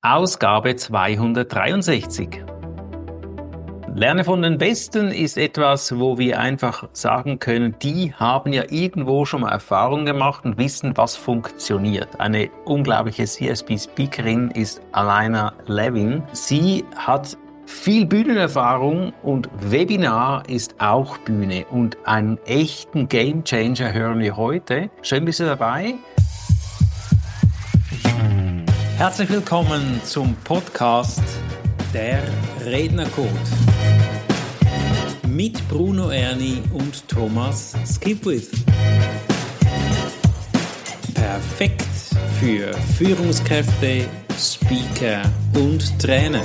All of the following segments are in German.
Ausgabe 263. Lerne von den Besten ist etwas, wo wir einfach sagen können, die haben ja irgendwo schon mal Erfahrung gemacht und wissen, was funktioniert. Eine unglaubliche CSP-Speakerin ist Alaina Levin. Sie hat viel Bühnenerfahrung und Webinar ist auch Bühne. Und einen echten Gamechanger hören wir heute. Schön, bist du dabei. Herzlich willkommen zum Podcast Der Rednercode mit Bruno Erni und Thomas Skipwith. Perfekt für Führungskräfte, Speaker und Trainer.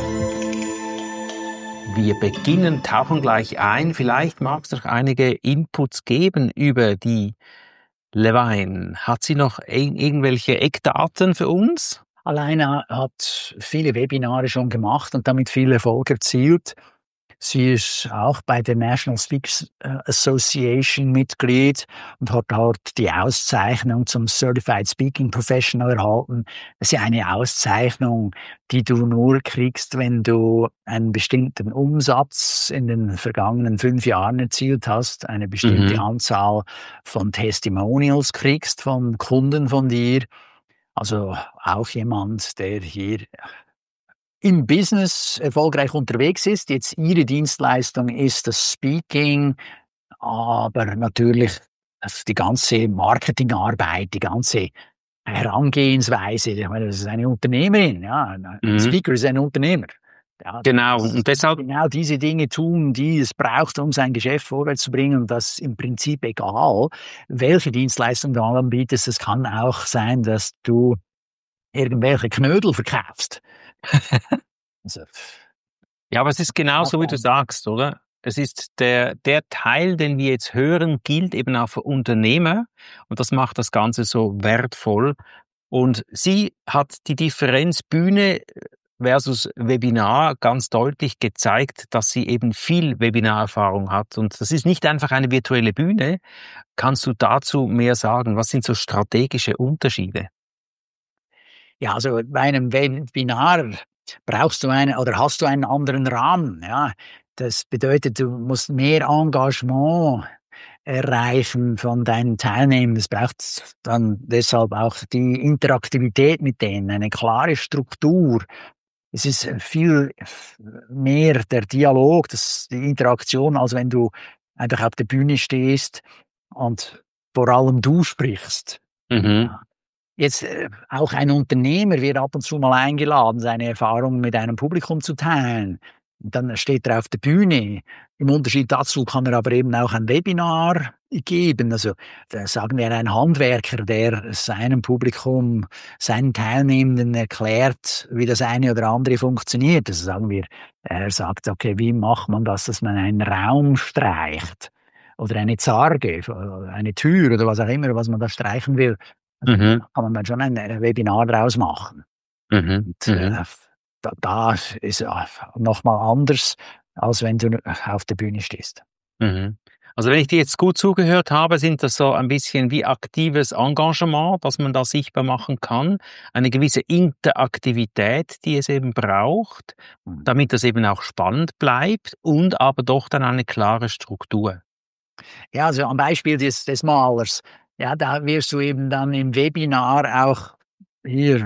Wir beginnen, tauchen gleich ein. Vielleicht magst du noch einige Inputs geben über die Levin. Hat sie noch irgendwelche Eckdaten für uns? Alaina hat viele Webinare schon gemacht und damit viel Erfolg erzielt. Sie ist auch bei der National Speakers Association Mitglied und hat dort die Auszeichnung zum Certified Speaking Professional erhalten. Das ist eine Auszeichnung, die du nur kriegst, wenn du einen bestimmten Umsatz in den vergangenen 5 Jahren erzielt hast, eine bestimmte Anzahl von Testimonials kriegst von Kunden von dir. Also auch jemand, der hier im Business erfolgreich unterwegs ist. Jetzt ihre Dienstleistung ist das Speaking, aber natürlich die ganze Marketingarbeit, die ganze Herangehensweise. Ich meine, das ist eine Unternehmerin, ja. Ein Speaker ist ein Unternehmer. Ja, genau, und deshalb genau diese Dinge tun, die es braucht, um sein Geschäft vorwärts zu bringen. Und das ist im Prinzip egal, welche Dienstleistung du anbietest. Es kann auch sein, dass du irgendwelche Knödel verkaufst. Also, ja, aber es ist genau so, wie du sagst, oder? Es ist der Teil, den wir jetzt hören, gilt eben auch für Unternehmer. Und das macht das Ganze so wertvoll. Und sie hat die Differenz Bühne versus Webinar ganz deutlich gezeigt, dass sie eben viel Webinarerfahrung hat. Und das ist nicht einfach eine virtuelle Bühne. Kannst du dazu mehr sagen? Was sind so strategische Unterschiede? ja, also bei einem Webinar brauchst du hast du einen anderen Rahmen, ja. Das bedeutet, du musst mehr Engagement erreichen von deinen Teilnehmern. Es braucht dann deshalb auch die Interaktivität mit denen, eine klare Struktur. Es ist viel mehr der Dialog, die Interaktion, als wenn du einfach auf der Bühne stehst und vor allem du sprichst. Ja. Jetzt auch ein Unternehmer wird ab und zu mal eingeladen, seine Erfahrungen mit einem Publikum zu teilen. Und dann steht er auf der Bühne. Im Unterschied dazu kann er aber eben auch ein Webinar geben. Also da sagen wir ein Handwerker, der seinem Publikum, seinen Teilnehmenden erklärt, wie das eine oder andere funktioniert. Also sagen wir, er sagt, okay, wie macht man das, dass man einen Raum streicht? Oder eine Zarge, eine Tür oder was auch immer, was man da streichen will. Also, da kann man dann schon ein Webinar draus machen. Und, da ist nochmal anders, als wenn du auf der Bühne stehst. Also wenn ich dir jetzt gut zugehört habe, sind das so ein bisschen wie aktives Engagement, dass man da sichtbar machen kann, eine gewisse Interaktivität, die es eben braucht, damit das eben auch spannend bleibt und aber doch dann eine klare Struktur. Ja, also am Beispiel des Malers. Ja, da wirst du eben dann im Webinar auch hier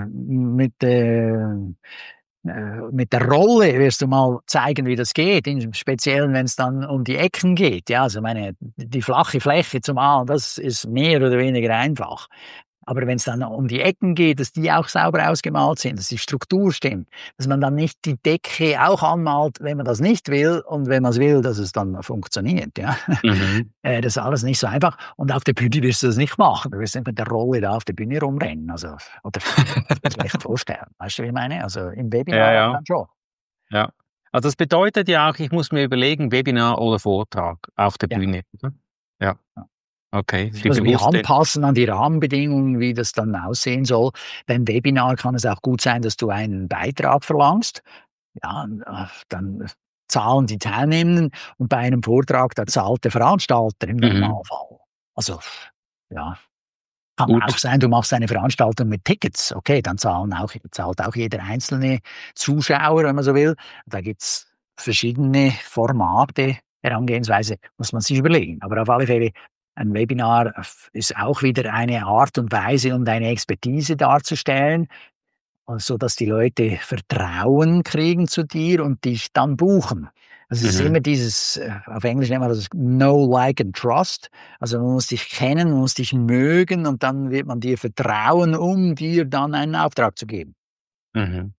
mit der Rolle wirst du mal zeigen, wie das geht, im Speziellen, wenn es dann um die Ecken geht. Ja, also die flache Fläche zum Malen, das ist mehr oder weniger einfach. Aber wenn es dann um die Ecken geht, dass die auch sauber ausgemalt sind, dass die Struktur stimmt, dass man dann nicht die Decke auch anmalt, wenn man das nicht will und wenn man es will, dass es dann funktioniert. Ja. Das ist alles nicht so einfach. Und auf der Bühne wirst du das nicht machen. Du wirst nicht mit der Rolle da auf der Bühne rumrennen. Also, oder schlecht vorstellen. Weißt du, wie ich meine? Also im Webinar dann schon. Ja. Also das bedeutet ja auch, ich muss mir überlegen, Webinar oder Vortrag auf der Bühne. Ja. Okay. Also wir anpassen an die Rahmenbedingungen, wie das dann aussehen soll. Beim Webinar kann es auch gut sein, dass du einen Beitrag verlangst. Ja, dann zahlen die Teilnehmenden und bei einem Vortrag, da zahlt der Veranstalter im Normalfall. Also, ja. Kann auch Gut. sein, du machst eine Veranstaltung mit Tickets. Okay, dann zahlt auch jeder einzelne Zuschauer, wenn man so will. Da gibt's verschiedene Formate, Herangehensweise, muss man sich überlegen. Aber auf alle Fälle, ein Webinar ist auch wieder eine Art und Weise, um deine Expertise darzustellen, so dass die Leute Vertrauen kriegen zu dir und dich dann buchen. Also es ist Mhm. immer dieses, auf Englisch nennt man das Know, Like and Trust. Also man muss dich kennen, man muss dich mögen und dann wird man dir vertrauen, um dir dann einen Auftrag zu geben. Mhm.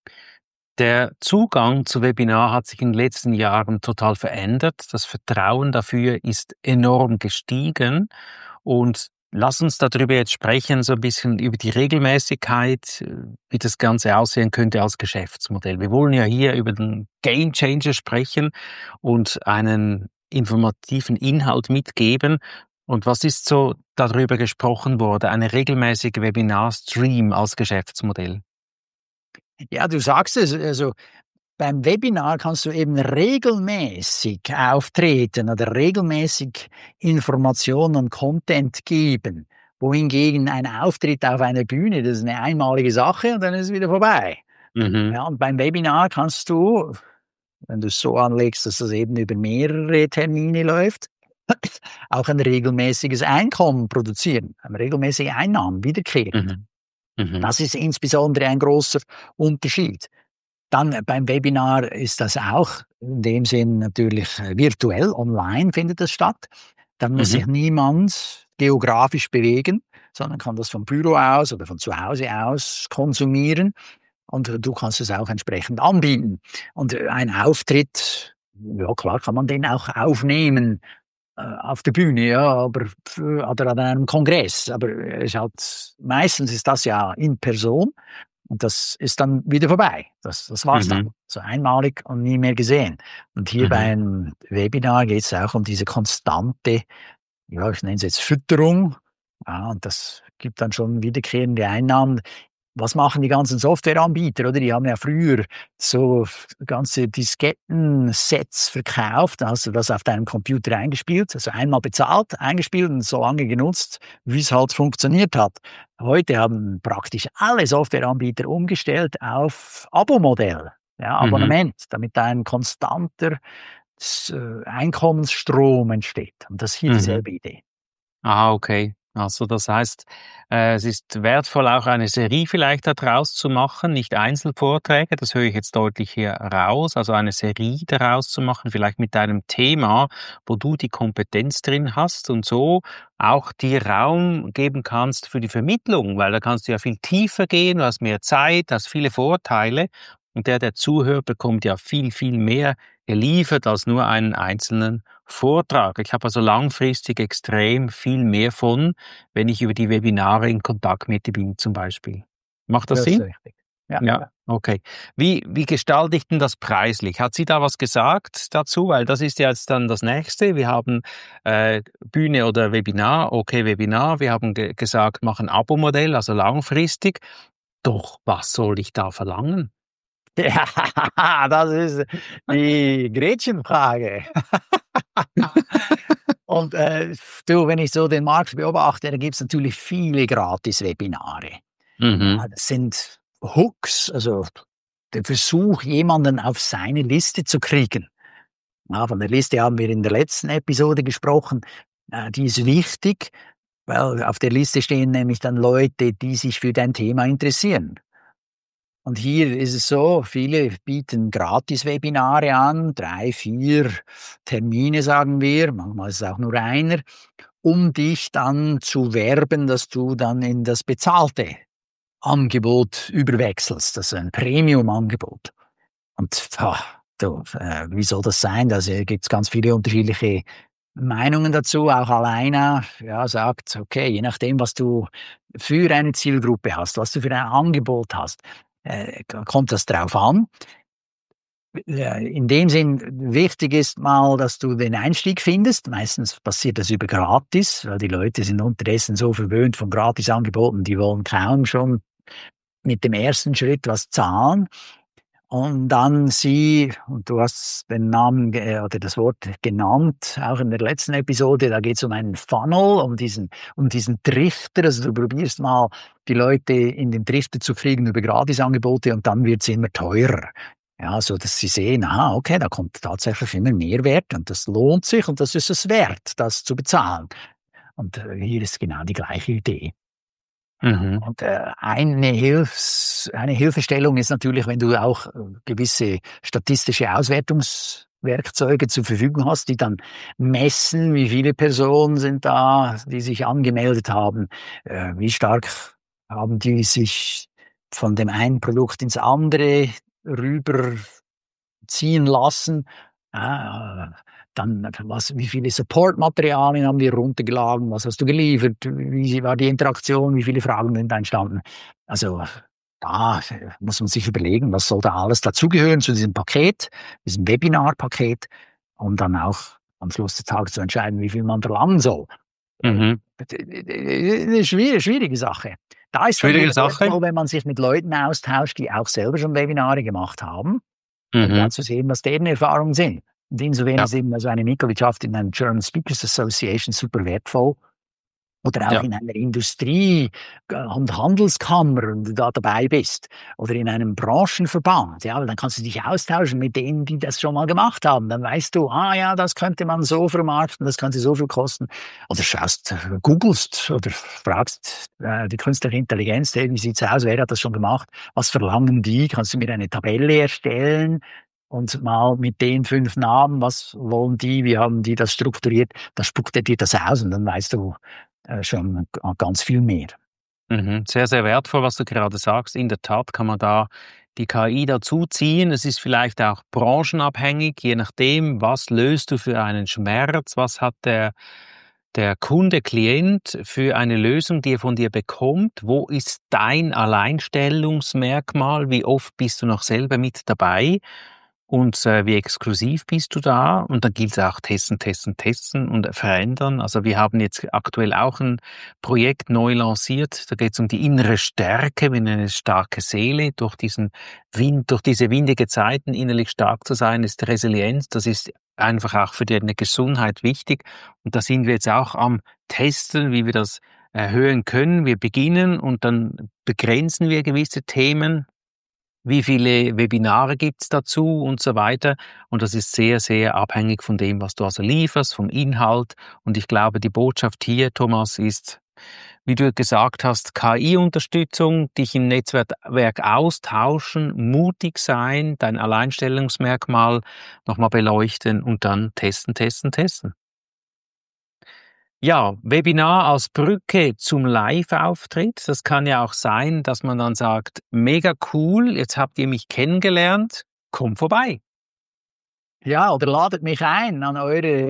Der Zugang zu Webinar hat sich in den letzten Jahren total verändert. Das Vertrauen dafür ist enorm gestiegen. Und lass uns darüber jetzt sprechen, so ein bisschen über die Regelmäßigkeit, wie das Ganze aussehen könnte als Geschäftsmodell. Wir wollen ja hier über den Gamechanger sprechen und einen informativen Inhalt mitgeben. Und was ist so darüber gesprochen worden, eine regelmäßige Webinar-Stream als Geschäftsmodell? Ja, du sagst es, also beim Webinar kannst du eben regelmäßig auftreten oder regelmäßig Informationen und Content geben. Wohingegen ein Auftritt auf einer Bühne, das ist eine einmalige Sache und dann ist es wieder vorbei. Mhm, Ja, und beim Webinar kannst du, wenn du es so anlegst, dass das eben über mehrere Termine läuft, auch ein regelmäßiges Einkommen produzieren, regelmäßige Einnahmen, wiederkehrend. mhm, mhm, Das ist insbesondere ein großer Unterschied. Dann beim Webinar ist das auch in dem Sinn natürlich virtuell, online findet das statt. Da muss mhm, sich niemand geografisch bewegen, sondern kann das vom Büro aus oder von zu Hause aus konsumieren. Und du kannst es auch entsprechend anbieten. Und ein Auftritt, ja klar, kann man den auch aufnehmen auf der Bühne, ja, aber oder an einem Kongress. Aber es halt, meistens ist das ja in Person und das ist dann wieder vorbei. Das war's dann. mhm, So einmalig und nie mehr gesehen. Und hier mhm, beim Webinar geht es auch um diese konstante, ja, ich nenne es jetzt Fütterung. Ja, und das gibt dann schon wiederkehrende Einnahmen. Was machen die ganzen Softwareanbieter, oder? Die haben ja früher so ganze Disketten-Sets verkauft. Da hast du das auf deinem Computer eingespielt, also einmal bezahlt, eingespielt und so lange genutzt, wie es halt funktioniert hat. Heute haben praktisch alle Softwareanbieter umgestellt auf Abo-Modell, ja, mhm, Abonnement, damit da ein konstanter Einkommensstrom entsteht. Und das ist hier mhm. dieselbe Idee. Ah, okay. Also das heißt, es ist wertvoll, auch eine Serie vielleicht daraus zu machen, nicht Einzelvorträge, das höre ich jetzt deutlich hier raus, also eine Serie daraus zu machen, vielleicht mit einem Thema, wo du die Kompetenz drin hast und so auch dir Raum geben kannst für die Vermittlung, weil da kannst du ja viel tiefer gehen, du hast mehr Zeit, hast viele Vorteile und der zuhört, bekommt ja viel, viel mehr geliefert als nur einen einzelnen Vortrag. Ich habe also langfristig extrem viel mehr von, wenn ich über die Webinare in Kontakt mit dir bin zum Beispiel. Macht das Das ist Sinn? richtig. Ja, Ja, ja. okay. Wie gestalte ich denn das preislich? Hat sie da was gesagt dazu? Weil das ist ja jetzt dann das Nächste. Wir haben Bühne oder Webinar. Okay, Webinar. Wir haben gesagt, machen Abo-Modell, also langfristig. Doch, was soll ich da verlangen? Ja, das ist die Gretchenfrage. Und, du, wenn ich so den Markt beobachte, da gibt's natürlich viele Gratis-Webinare. Mhm, Ja, das sind Hooks, also der Versuch, jemanden auf seine Liste zu kriegen. Ja, von der Liste haben wir in der letzten Episode gesprochen. Die ist wichtig, weil auf der Liste stehen nämlich dann Leute, die sich für dein Thema interessieren. Und hier ist es so, viele bieten Gratis-Webinare an, 3, 4 Termine, sagen wir, manchmal ist es auch nur einer, um dich dann zu werben, dass du dann in das bezahlte Angebot überwechselst, also ein Premium-Angebot. Und du, wie soll das sein? Da gibt's ganz viele unterschiedliche Meinungen dazu. Auch Alleina, ja, sagt, okay, je nachdem, was du für eine Zielgruppe hast, was du für ein Angebot hast, kommt das drauf an. In dem Sinn, wichtig ist mal, dass du den Einstieg findest. Meistens passiert das über gratis, weil die Leute sind unterdessen so verwöhnt von Gratisangeboten, die wollen kaum schon mit dem ersten Schritt was zahlen. Und dann und du hast den Namen oder das Wort genannt, auch in der letzten Episode, da geht es um einen Funnel, um diesen Drifter. Also du probierst mal, die Leute in den Drifter zu kriegen über Gratisangebote und dann wird es immer teurer. Ja, so dass sie sehen, aha, okay, da kommt tatsächlich immer Mehrwert und das lohnt sich und das ist es wert, das zu bezahlen. Und hier ist genau die gleiche Idee. Mhm. Und eine Hilfestellung ist natürlich, wenn du auch gewisse statistische Auswertungswerkzeuge zur Verfügung hast, die dann messen, wie viele Personen sind da, die sich angemeldet haben, wie stark haben die sich von dem einen Produkt ins andere rüberziehen lassen. Ja, dann wie viele Supportmaterialien haben wir runtergeladen, was hast du geliefert, wie war die Interaktion, wie viele Fragen sind da entstanden. Also da muss man sich überlegen, was soll da alles dazugehören zu diesem Paket, diesem Webinar-Paket, um dann auch am Schluss des Tages zu entscheiden, wie viel man verlangen soll. Mhm. Eine schwierige Sache. Da ist dann Schwierige wieder Sache. wertvoll, wenn man sich mit Leuten austauscht, die auch selber schon Webinare gemacht haben, um da Mhm. zu sehen, was deren Erfahrungen sind. Und insofern Ja, ist eben so eine Mitgliedschaft in einer German Speakers Association super wertvoll. Oder auch ja. in einer Industrie- und Handelskammer, wenn du da dabei bist. Oder in einem Branchenverband. Ja, weil dann kannst du dich austauschen mit denen, die das schon mal gemacht haben. Dann weißt du, ah ja, das könnte man so vermarkten, das könnte so viel kosten. Oder googelst oder fragst die künstliche Intelligenz, hey, wie sieht's aus, wer hat das schon gemacht? Was verlangen die? Kannst du mir eine Tabelle erstellen? Und mal mit den 5 Namen, was wollen die, wie haben die das strukturiert? Dann spuckt er dir das aus und dann weißt du, schon ganz viel mehr. Mhm. Sehr, sehr wertvoll, was du gerade sagst. In der Tat kann man da die KI dazuziehen. Es ist vielleicht auch branchenabhängig, je nachdem, was löst du für einen Schmerz, was hat der Kunde, Klient für eine Lösung, die er von dir bekommt. Wo ist dein Alleinstellungsmerkmal? Wie oft bist du noch selber mit dabei? Und wie exklusiv bist du da? Und dann gilt es auch testen, testen, testen und verändern. Also wir haben jetzt aktuell auch ein Projekt neu lanciert. Da geht es um die innere Stärke, wir nennen es starke Seele. Durch diesen Wind, durch diese windige Zeiten innerlich stark zu sein, ist Resilienz. Das ist einfach auch für deine Gesundheit wichtig. Und da sind wir jetzt auch am Testen, wie wir das erhöhen können. Wir beginnen und dann begrenzen wir gewisse Themen. Wie viele Webinare gibt's dazu und so weiter. Und das ist sehr, sehr abhängig von dem, was du also lieferst, vom Inhalt. Und ich glaube, die Botschaft hier, Thomas, ist, wie du gesagt hast, KI-Unterstützung, dich im Netzwerk austauschen, mutig sein, dein Alleinstellungsmerkmal nochmal beleuchten und dann testen, testen, testen. Ja, Webinar als Brücke zum Live-Auftritt. Das kann ja auch sein, dass man dann sagt, mega cool, jetzt habt ihr mich kennengelernt, komm vorbei. Ja, oder ladet mich ein an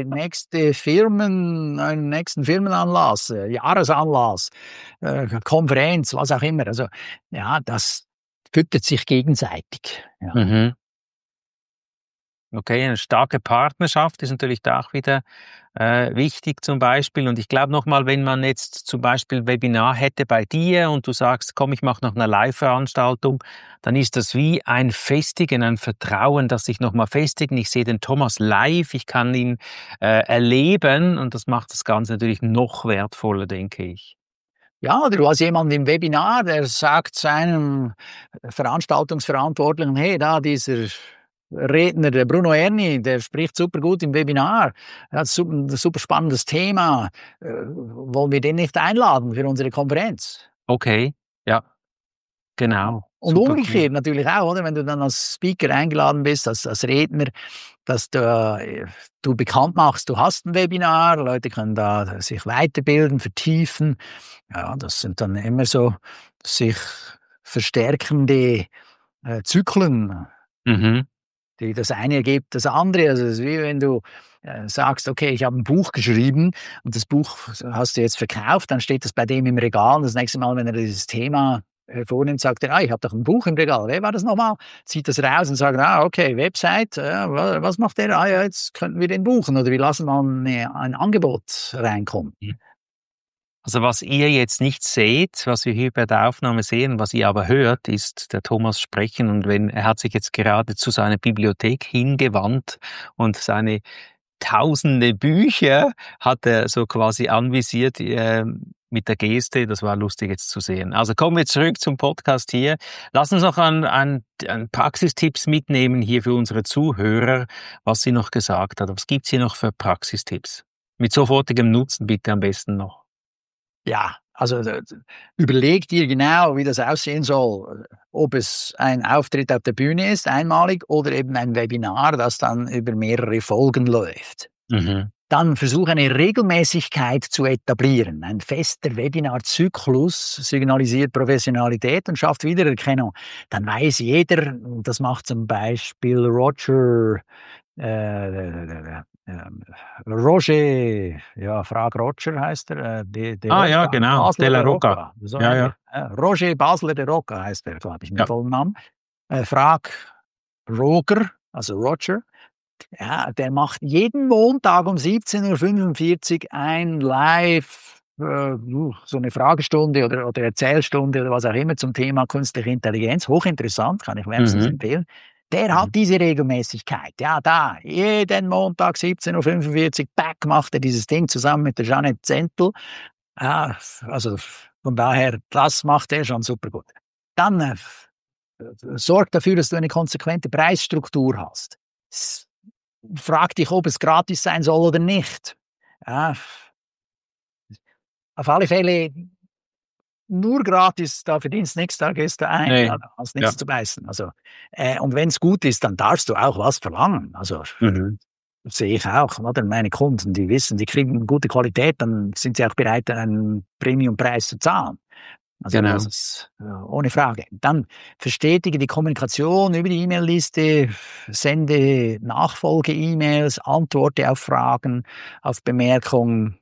euren nächsten Firmenanlass, Jahresanlass, Konferenz, was auch immer. Also, ja, das füttert sich gegenseitig. Ja. Mhm. Okay, eine starke Partnerschaft ist natürlich da auch wieder wichtig zum Beispiel. Und ich glaube nochmal, wenn man jetzt zum Beispiel ein Webinar hätte bei dir und du sagst, komm, ich mache noch eine Live-Veranstaltung, dann ist das wie ein Festigen, ein Vertrauen, das sich nochmal festigen. Ich sehe den Thomas live, ich kann ihn erleben und das macht das Ganze natürlich noch wertvoller, denke ich. Ja, oder du hast jemanden im Webinar, der sagt seinem Veranstaltungsverantwortlichen, hey, da dieser Redner, der Bruno Erni, der spricht super gut im Webinar, er hat ein super spannendes Thema, wollen wir den nicht einladen für unsere Konferenz? Okay, ja, genau, Und super cool. umgekehrt natürlich auch, oder? Wenn du dann als Speaker eingeladen bist, als Redner, dass du bekannt machst, du hast ein Webinar, Leute können da sich weiterbilden, vertiefen. Ja, das sind dann immer so sich verstärkende Zyklen, Mhm. die das eine ergibt das andere. Also es ist wie wenn du sagst, okay, ich habe ein Buch geschrieben und das Buch hast du jetzt verkauft, dann steht das bei dem im Regal. Und das nächste Mal, wenn er dieses Thema hervornimmt, sagt er, ah, ich habe doch ein Buch im Regal. Wer war das nochmal? Zieht das raus und sagt, ah, okay, Website, was macht der? Ah ja, jetzt könnten wir den buchen oder wir lassen mal ein Angebot reinkommen. Also was ihr jetzt nicht seht, was wir hier bei der Aufnahme sehen, was ihr aber hört, ist der Thomas sprechen. Und er hat sich jetzt gerade zu seiner Bibliothek hingewandt und seine tausende Bücher hat er so quasi anvisiert mit der Geste. Das war lustig jetzt zu sehen. Also kommen wir zurück zum Podcast hier. Lass uns noch an Praxistipps mitnehmen hier für unsere Zuhörer, was sie noch gesagt hat. Was gibt's hier noch für Praxistipps? Mit sofortigem Nutzen bitte am besten noch. Ja, also überleg dir genau, wie das aussehen soll. Ob es ein Auftritt auf der Bühne ist, einmalig, oder eben ein Webinar, das dann über mehrere Folgen läuft. Mhm. Dann versuche eine Regelmäßigkeit zu etablieren. Ein fester Webinarzyklus signalisiert Professionalität und schafft Wiedererkennung. Dann weiß jeder, das macht zum Beispiel Roger, ja, Frag Roger heißt er, de Rocca, Ja, genau, Basler Della de Rocca. Rocca, so Ja, ähnlich. ja. Roger Basler de Rocca heißt er, glaube ich, mit Ja. vollen Namen. Frag Roger, also Roger. Ja, der macht jeden Montag um 17:45 Uhr ein Live, so eine Fragestunde oder Erzählstunde oder was auch immer zum Thema künstliche Intelligenz. Hochinteressant, kann ich wärmstens empfehlen. Der hat diese Regelmäßigkeit. Ja, da, jeden Montag 17:45 Uhr, back, macht er dieses Ding zusammen mit der Jeanette Zentel. Ja, also von daher, das macht er schon super gut. Dann sorg dafür, dass du eine konsequente Preisstruktur hast. Frag dich, ob es gratis sein soll oder nicht. Ja, auf alle Fälle nur gratis, da verdienst nichts, da gehst du ein, Nee. ja, da hast nichts Ja. zu beißen. Also, und wenn es gut ist, dann darfst du auch was verlangen. Also Mhm. sehe ich auch, oder? Meine Kunden, die wissen, die kriegen gute Qualität, dann sind sie auch bereit, einen Premiumpreis zu zahlen. Also Genau. das ist ohne Frage. Dann verstetige die Kommunikation über die E-Mail-Liste, sende Nachfolge-E-Mails, antworte auf Fragen, auf Bemerkungen,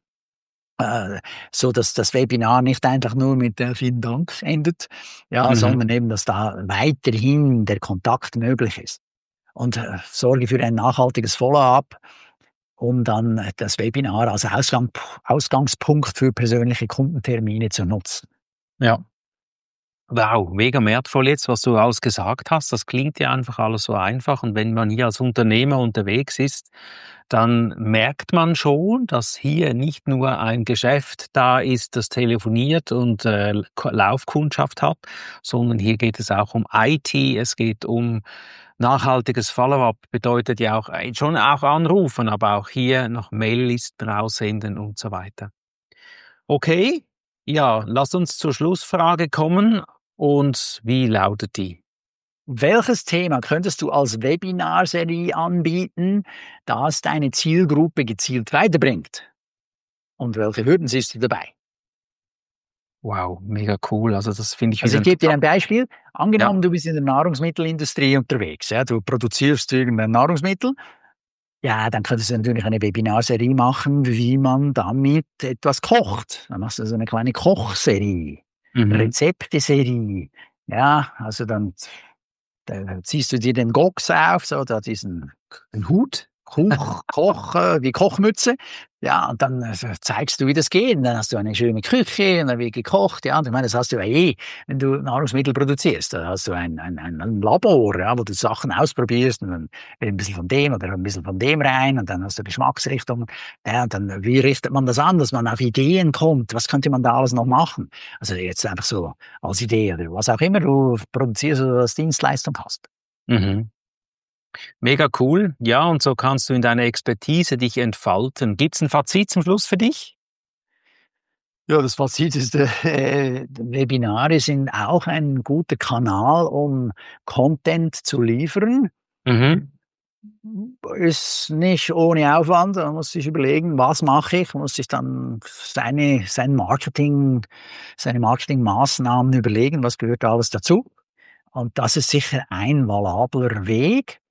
so dass das Webinar nicht einfach nur mit vielen Dank endet, ja, sondern eben, dass da weiterhin der Kontakt möglich ist. Und sorge für ein nachhaltiges Follow-up, um dann das Webinar als Ausgangspunkt für persönliche Kundentermine zu nutzen. Ja. Wow, mega wertvoll jetzt, was du alles gesagt hast. Das klingt ja einfach alles so einfach. Und wenn man hier als Unternehmer unterwegs ist, dann merkt man schon, dass hier nicht nur ein Geschäft da ist, das telefoniert und Laufkundschaft hat, sondern hier geht es auch um IT, es geht um nachhaltiges Follow-up, bedeutet ja auch schon auch anrufen, aber auch hier noch Maillisten raussenden und so weiter. Okay, ja, lass uns zur Schlussfrage kommen. Und wie lautet die? Welches Thema könntest du als Webinarserie anbieten, das deine Zielgruppe gezielt weiterbringt? Und welche Hürden siehst du dabei? Wow, mega cool. Also das finde ich Also wieder ich gebe dir ein Beispiel. Ja. Angenommen, du bist in der Nahrungsmittelindustrie unterwegs, ja, du produzierst irgendein Nahrungsmittel. Ja, dann könntest du natürlich eine Webinarserie machen, wie man damit etwas kocht. Dann machst du so eine kleine Kochserie, Rezepteserie. Ja, also dann ziehst du dir den Gox auf, so da diesen den Hut, die Kochmütze. Ja, und dann zeigst du, wie das geht. Und dann hast du eine schöne Küche und dann wird gekocht. Ja, und ich meine, das hast du ja wenn du Nahrungsmittel produzierst. Da hast du ein Labor, ja, wo du Sachen ausprobierst und dann ein bisschen von dem oder ein bisschen von dem rein und dann hast du Geschmacksrichtungen. Ja, und dann, wie richtet man das an, dass man auf Ideen kommt? Was könnte man da alles noch machen? Also jetzt einfach so als Idee oder was auch immer du produzierst oder als Dienstleistung hast. Mhm. Mega cool. Ja, und so kannst du in deiner Expertise dich entfalten. Gibt's ein Fazit zum Schluss für dich? Ja, das Fazit ist, Webinare sind auch ein guter Kanal, um Content zu liefern. Mhm. Ist nicht ohne Aufwand. Man muss sich überlegen, was mache ich? Man muss sich dann seine Marketingmaßnahmen überlegen, was gehört da alles dazu. Und das ist sicher ein valabler Weg,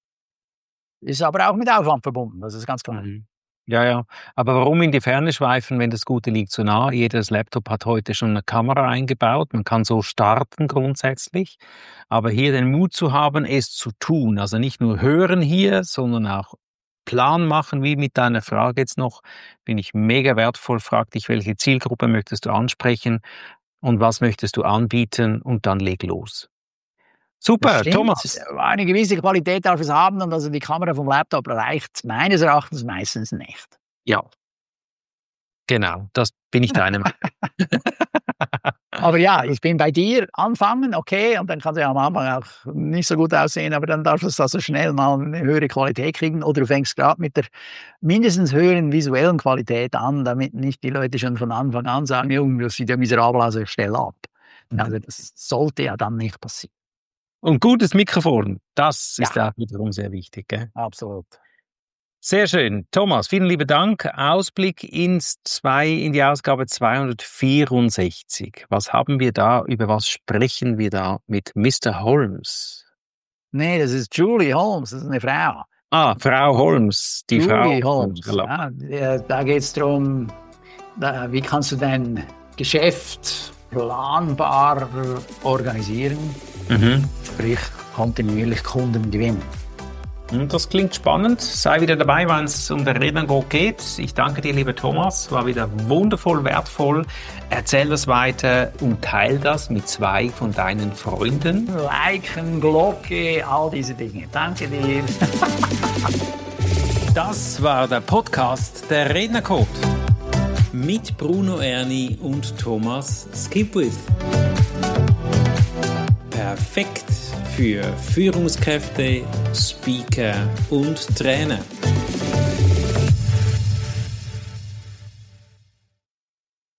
ist aber auch mit Aufwand verbunden, das ist ganz klar. Mhm. Ja, ja. Aber warum in die Ferne schweifen, wenn das Gute liegt so nah? Jedes Laptop hat heute schon eine Kamera eingebaut. Man kann so starten grundsätzlich. Aber hier den Mut zu haben, es zu tun. Also nicht nur hören hier, sondern auch Plan machen, wie mit deiner Frage jetzt noch. Finde ich mega wertvoll. Frag dich, welche Zielgruppe möchtest du ansprechen und was möchtest du anbieten und dann leg los. Das Super, stimmt. Thomas. Eine gewisse Qualität darf es haben und also die Kamera vom Laptop reicht meines Erachtens meistens nicht. Ja, genau, das bin ich deiner Meinung. Aber ja, ich bin bei dir. Anfangen, okay, und dann kann es ja am Anfang auch nicht so gut aussehen, aber dann darf es also schnell mal eine höhere Qualität kriegen oder du fängst gerade mit der mindestens höheren visuellen Qualität an, damit nicht die Leute schon von Anfang an sagen, Junge, das sieht ja miserabel aus, ich stelle ab. Also das sollte ja dann nicht passieren. Und gutes Mikrofon, das ist Ja. auch wiederum sehr wichtig. Gell? Absolut. Sehr schön. Thomas, vielen lieben Dank. Ausblick in die Ausgabe 264. Was haben wir da, über was sprechen wir da mit Mr. Holmes? Nee, das ist Julie Holmes, das ist eine Frau. Ah, Frau Holmes, die Julie Frau Holmes. Ja. Ja, da geht es darum, wie kannst du dein Geschäft planbar organisieren, sprich kontinuierlich Kunden gewinnen. Das klingt spannend. Sei wieder dabei, wenn es um den Rednercode geht. Ich danke dir, lieber Thomas. War wieder wundervoll, wertvoll. Erzähl das weiter und teile das mit 2 von deinen Freunden. Liken, Glocke, all diese Dinge. Danke dir. Das war der Podcast der Rednercode. Mit Bruno Erni und Thomas Skipwith. Perfekt für Führungskräfte, Speaker und Trainer.